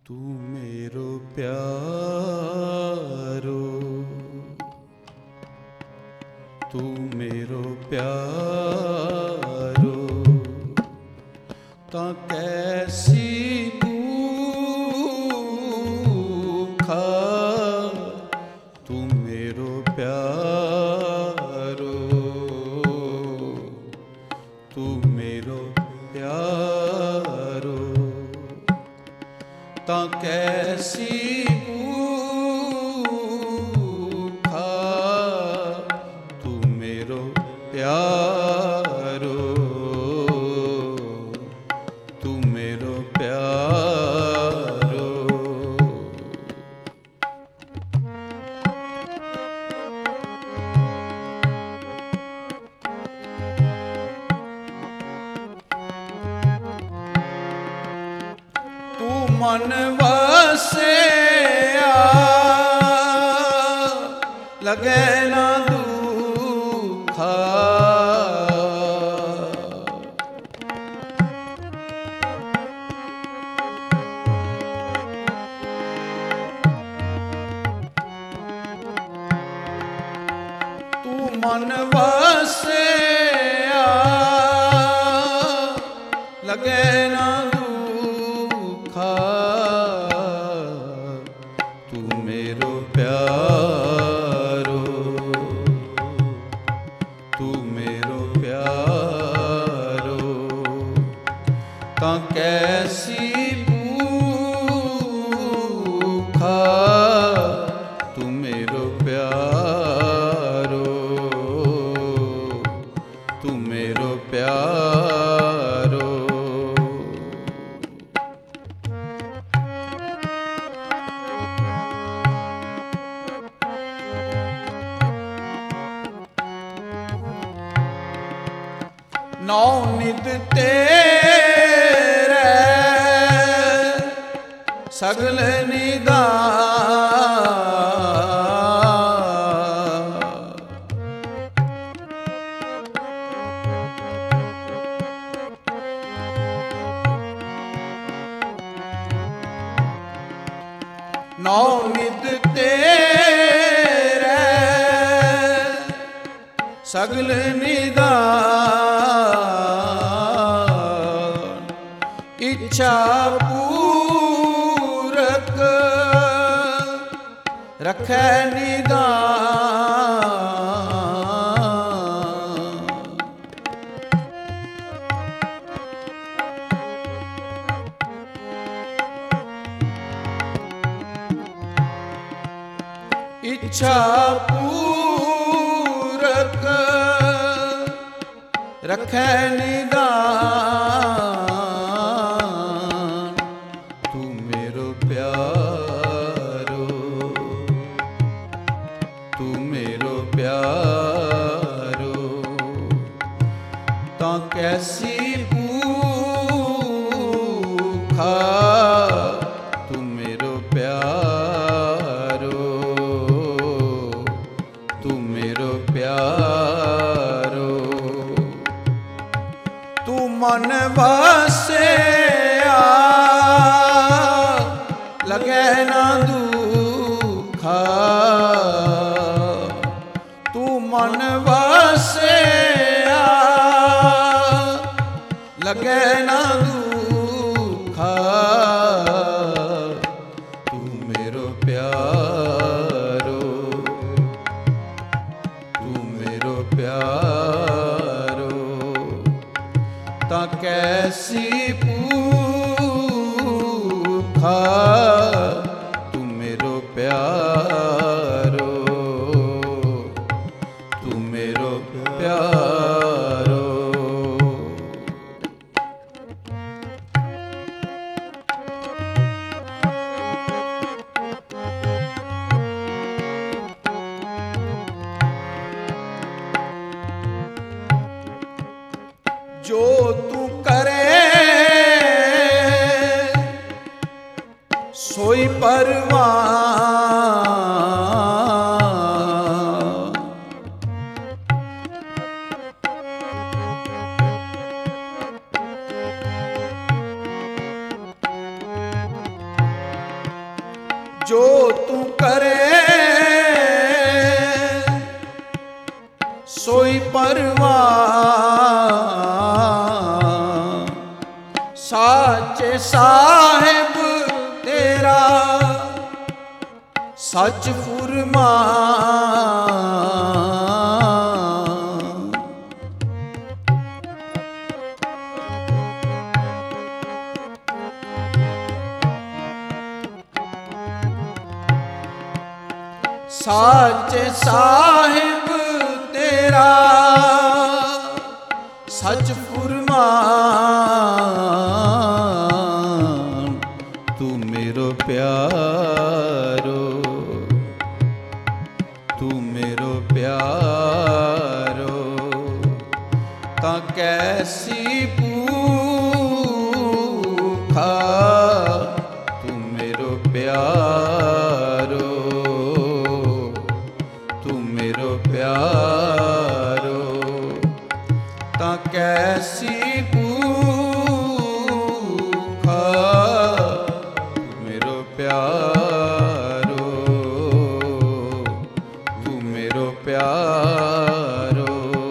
तू मेरो प्यारो, तू मेरो प्यारो, ता कैसी भूखा। तू मेरो प्यारो, तू मेरो प्यारो, ता कैसी भूखा। तू मेरो प्यारो, तू मेरो प्यारो। तू मन वसिया लगे ना दुखा। तू मन वसिया लगे ना दुखा। तू मेरो प्यारो, तू मेरो प्यारो, ता कैसी भूखा। तू मेरो प्यारो, तू मेरो प्यारो। नौ निद तेरे सगल निगाह। नौ निद तेरे सगल निदान। इच्छा पूरक रखे निदान। इच्छा पूरक रखे निदान। तू मेरो प्यारो, तू मेरो प्यारो, ता कैसी भूखा। तू मेरो प्यारो, तू मेरो प्यारो। तू मन वसिया लगे ना दुखा। तू मन वसिया लगे ना दुखा। तू मेरो प्यारो, तू मेरो प्यारो, ता कैसी भूखा। तू मेरो प्यारो, तू मेरो प्यारो। जो तू करे सोई परवान। ਜੋ ਤੂੰ ਕਰੇ ਸੋਈ ਪਰਵਾਨ। ਸਾਚੇ ਸਾਹਿਬ ਤੇਰਾ ਸੱਚ ਫੁਰਮਾਨ। ਸਾਚੇ ਸਾਹਿਬ ਤੇਰਾ ਸੱਚ ਫੁਰਮਾਨ। ਤੂੰ ਮੇਰੋ ਪਿਆਰੋ, ਤੂੰ ਮੇਰੋ ਪਿਆਰੋ, ਤਾਂ ਕੈਸੀ ਭੂਖਾ। ਤੂੰ ਮੇਰੋ ਪਿਆਰੋ, ਤੂੰ ਮੇਰੋ ਪਿਆਰੋ, ਤਾਂ ਕੈਸੀ ਭੂਖਾ। ਤੂੰ ਮੇਰੋ ਪਿਆਰੋ, ਤੂੰ ਮੇਰੋ ਪਿਆਰੋ।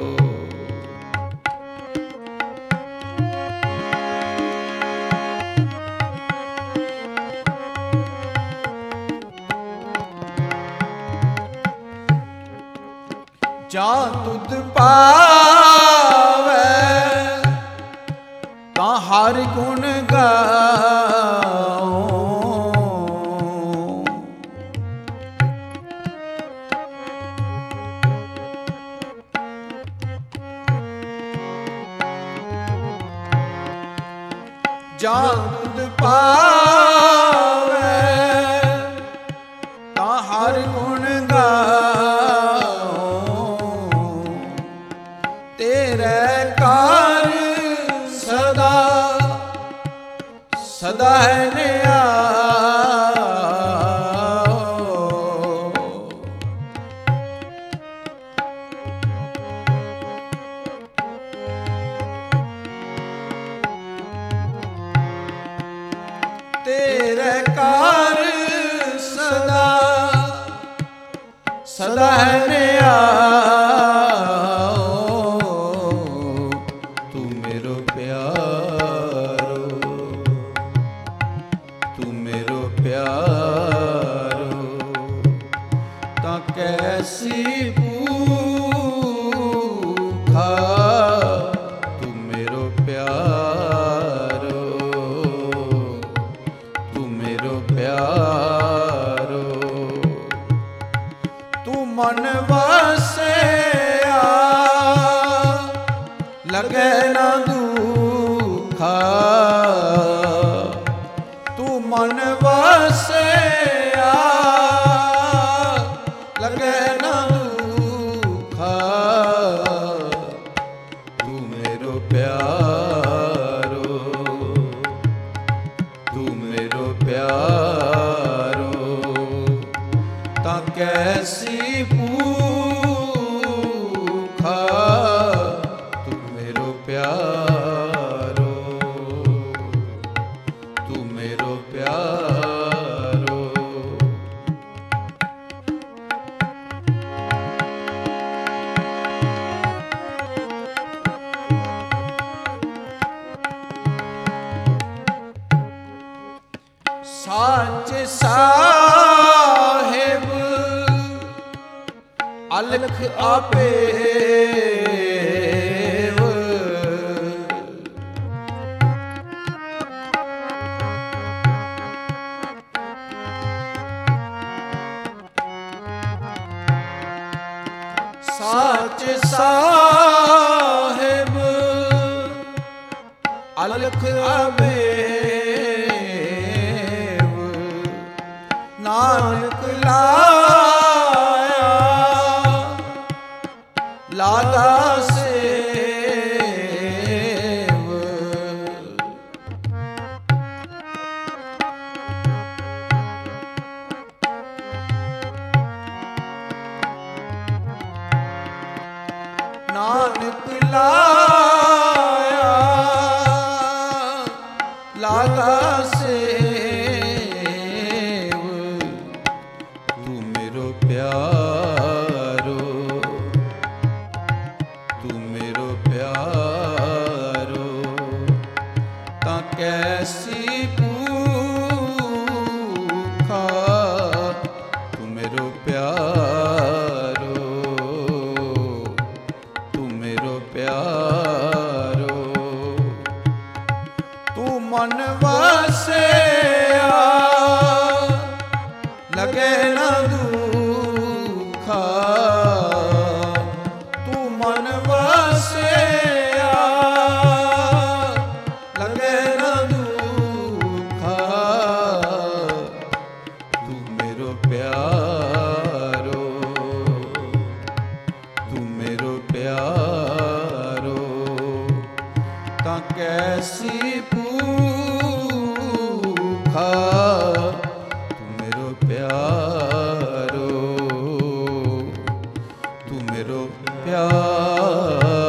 ਜਾਂ ਤੁਧ ਪਾਵੈ ਤਾਂ ਹਰ ਗੁਣ ਗਾਓ। ਜਾਂ ਤੁਧ ਪਾਵੈ ਤਾਂ ਹਰ ਗੁਣ ਗਾਓ। ਤੇਰੇ ਘਰ ਸਦਾ ਸਦਾ ਹੈ ਨਿਆਓ। ਤੇਰੇ ਘਰ ਸਦਾ ਸਦਾ ਹੈ ਨਿਆਓ। ਤੂੰ ਮੇਰੋ ਪਿਆਰੋ, ਤੂੰ ਮੇਰੋ ਪਿਆਰੋ, ਤਾਂ ਕੈਸੀ ਭੂਖਾ। ਤੂੰ ਮੇਰੋ ਪਿਆਰੋ, ਤੂੰ ਮੇਰੋ ਪਿਆਰੋ, ਤੂੰ ਮਨ ਵਸਿਆ ਲਗੇ ਨਾ ਦੁਖਾ। ਤੂੰ ਮਨ ਵਸਿਆ ਲਗੇ ਨਾ ਦੁਖਾ। ਤੂੰ ਮੇਰੋ ਪਿਆਰੋ, ਤੂੰ ਮੇਰੋ ਪਿਆਰੋ, ਤਾਂ ਕੈਸੀ ਭੂਖਾ। ਤੂੰ ਮੇਰੋ ਪਿਆਰੋ, ਤੂੰ ਮੇਰੋ ਪਿਆਰੋ। ਸਾਚੇ ਸਾਹਿਬ ਅਲਖ ਆਪੇਵ। ਸਾਚੇ ਸਾਹਿਬ ਅਲਖ ਆਪੇਵ। ਨਾਨਕ ਲਾਇਆ ਲਾਗਾ ਸੇਵ। ਨਾਨਕ ਲਾਇਆ ਦੇਖਾ ਤੂੰ मेरो प्यारो, तू मेरो प्यारो।